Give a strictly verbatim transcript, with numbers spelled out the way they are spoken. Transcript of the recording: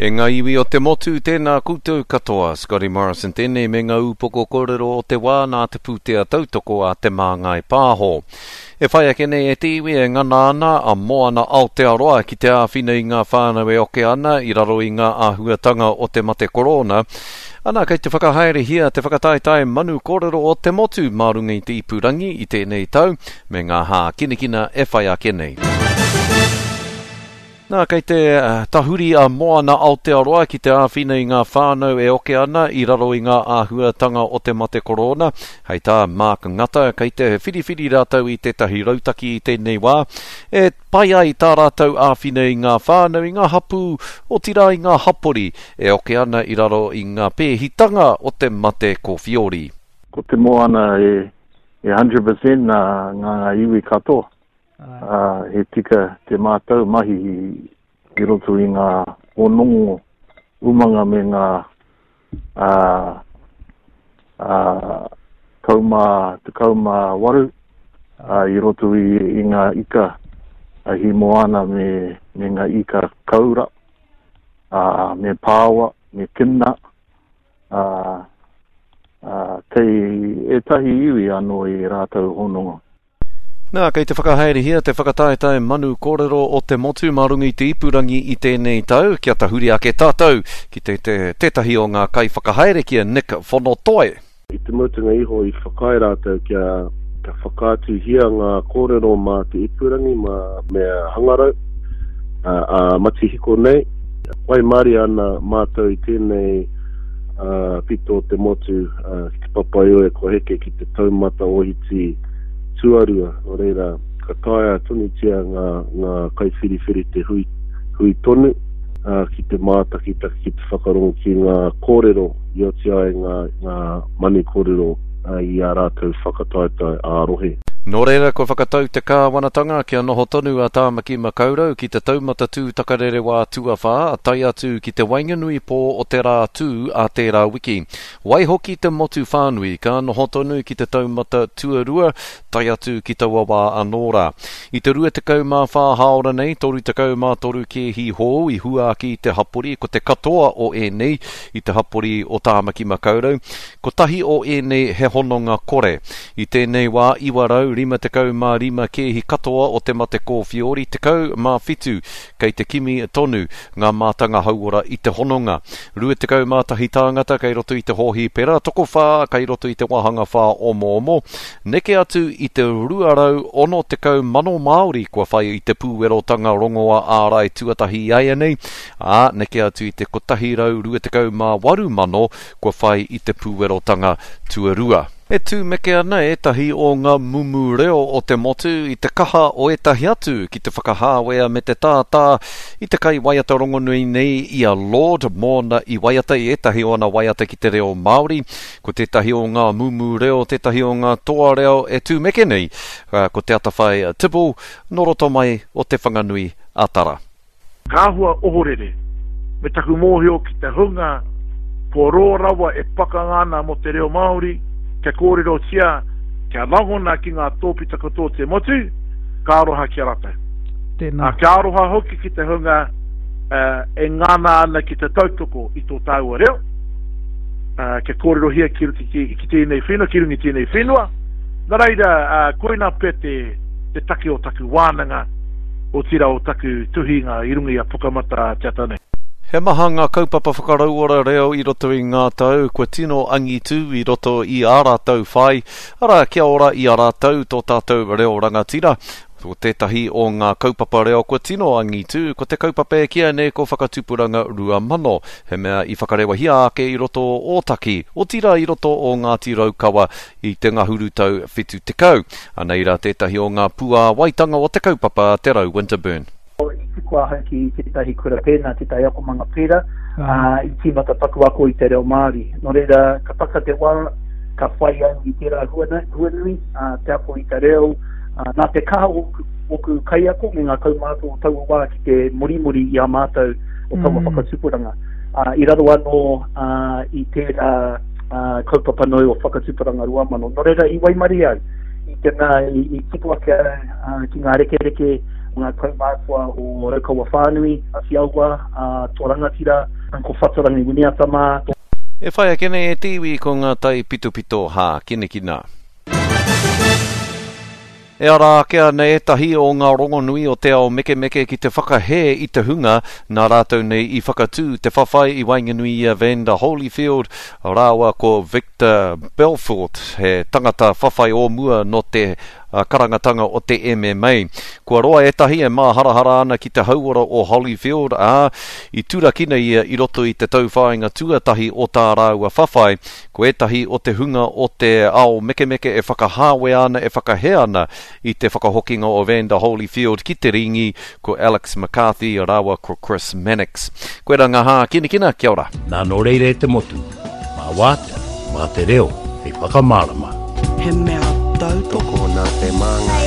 E ngā iwi o te motu tēnā koutou katoa, Scotty Morrison tēnei me ngā upoko kōrero o te wā nā te pūtea tautoko a te māngai pāho. E whai ake nei e te iwi e ngana ana a moana Aotearoa ki te āwhina i ngā whānau e oke ana i raro i ngā āhuatanga o te mate korona. Ana kei te whakahaere hia te whakataitai manu kōrero o te motu marunga i te ipurangi i tēnei tau me ngā hā kinekina e whai ake nei. Nā, kei te uh, tahuri a moana Aotearoa ki te āwhina i ngā whānau e oke ana i raro i ngā āhuatanga o te mate korona. Hei tā, Mark Ngata, kei te whiriwhiri rātau i tētahi rautaki i tēnei wā. E pai ai tā rātau āwhina i ngā whānau, i ngā hapu, o tira i ngā hapori, e oke ana i raro i ngā pēhitanga o te mate ko Fiori. Ko te moana e, e one hundred percent ngā, ngā iwi katoa. Uh, he tika te mātau mahi i, i roto i ngā onongo umanga me ngā uh, uh, kauma, te kauma waru uh, i roto i, i ngā ika uh, hi moana me, me ngā ika kaura uh, me pāwa, me kina uh, uh, kei e tahi iwi anō i rātau hononga. Nā, kei te whakahaere hia, te whakataetai manu kōrero o te motu marunga i te ipurangi i tēnei tau, kia tahuri ake tātou, ki te, te tētahi o ngā kai whakahaere kia Nick Whonotoe. I te mutunga iho i whakai rātou kia, kia whakātu hia ngā kōrero mā te ipurangi mā mea hangarau, a, a matihiko nei. Wai mari ana mātou i tēnei uh, pito te motu, uh, ki te papai oe ko heke ki te taumata ohiti tuarua, no reira, ka taia tunitia ngā, ngā kaiwhiriwhiri te hui, hui tonu, uh, ki te mātakitaki ki te whakarongo ki ngā kōrero, i o te ai ngā, ngā mani kōrero uh, i a rātou whakataetai ārohe. Nō reira, ko whakatau te kāwanatanga kia noho tonu a tāmaki makaurau ki te taumata tū takarere wā tuawha a tai atu ki te wainganui pō o te rā tū a tērā wiki. Wai hoki te motu whānui ka noho tonu ki te taumata tuarua tai atu ki te wawa anōra. I te rua te kaumā whā haora nei, toru te kaumā toru ke hi hō i hua ki te hapori, ko te katoa o e nei i te hapori o tāmaki makaurau. Ko tahi o e nei he hononga kore. I tēnei wā iwarau rima te kau mā rima kehi katoa o te mate ko Fiori, te kau mā whitu kei te kimi tonu ngā mātanga hauora i te hononga. Rua te kau mā tahi tāngata kei roto i te hohi pera, toko whā kei roto i te wahanga whā omo omo. Neke atu i te ruarau ono te kau mano Māori kua whai i te pūwerotanga rongoa ārai tuatahi ai nei, a neke atu i te kotahi rau rua te kau mā waru mano kua whai i te pūwerotanga tuarua. E tū meke ana e tahi o ngā mumu reo o te motu i te kaha o e tahi atu ki te whakahāwea me te tātā i te kai waiata rongonui nei i a Lord mōna i waiata i e tahi o ana waiata ki te reo Māori, ko te tahi o ngā mumu reo, te tahi o ngā toa reo e tū meke nei, uh, ko te atawhai tipu, noroto mai o te whanganui atara. Kāhua ohorere, me taku mōhio ki te hunga, po rōrawa e pakangana mo te reo Māori, kia kōrero tia, kia langona ki ngā tōpitaka tō te motu, ka aroha ki rata. Tēnā. Kia aroha hoki ki te hunga uh, e ngana ana ki te tautoko i tō tāua reo. Uh, kia kōrero hia ki, ki, ki tēnei whenua, ki rungi tēnei whenua. Nā reira, uh, koina pe te, te take o taku wānanga o tira o taku tuhinga i rungi a pukamata tiatane. He maha ngā kaupapa whakarauora reo i roto i ngā tau, kua tino angitu i roto i a rātau whai, ara kia ora i a rātau tō tātou reo rangatira. Ko tētahi o ngā kaupapa reo kua tino angitu, ko te kaupapa e kia ne ko whakatupuranga rua mano, he mea i whakarewa hia ake i roto o taki, o tira i roto o Ngāti Raukawa i te ngahuru tau whitu te kau. Aneira tētahi o ngā pua waitanga o te kaupapa te rau Winterburn. I kua haki te tahi kura pēna, te tahi ako manga pēra, uh, i tīmata paku ako i te reo Māori. Nō reira, ka paka te wā, ka whai au i tērā huanui, uh, te ako i te reo, uh, nā te kaha oku, oku kai ako, me ngā kaumātou o tau wā ki te morimori i a mātou o tau mm. whakatupuranga. Uh, I raro anō uh, i tērā uh, kaupapa noi o whakatupuranga rua mano. Nō reira, i waimari au, i te ngā, i, i kipu ake uh, ki ngā reke reke, ngā kaumātua o Raukawa whānui, a whiaua, a tō rangatira, ko whatarangi wini atama. E whai a kene e tiwi ko ngā tai pito pito ha, kene kina. E ara kia nei etahi o ngā rongonui o te ao meke meke ki te whakahe i te hunga, nā rātou nei i whakatū te whawhai i Wainganui i Evander Holyfield, rāua ko Victor Belfort, he tangata whawhai o mua no te uh, karangatanga o te M M A. Kua roa etahi e mā harahara ana ki te hauora o Holyfield, a i turakina ia i roto i te tauwhāinga tuatahi o tā rāua whawhai, ko etahi o te hunga o te ao meke meke e whakahāwe ana, e whakahe ana, i te whakahokinga o Evander Holyfield ki te ringi ko Alex McCarthy a rawa ko Chris Mannix. Koe ranga ha, kina kina, kia ora. Nā no reire te motu, mā wāta, mā te reo, hei whakamārama. He mea tau toko nā te manga